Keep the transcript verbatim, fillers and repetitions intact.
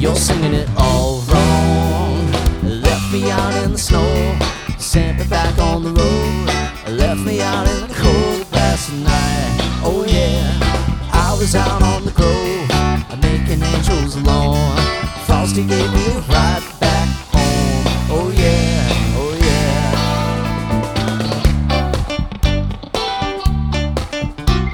You're singing it all wrong. Left me out in the snow, sent me back on the road. Left me out in the cold last night. Oh yeah, I was out on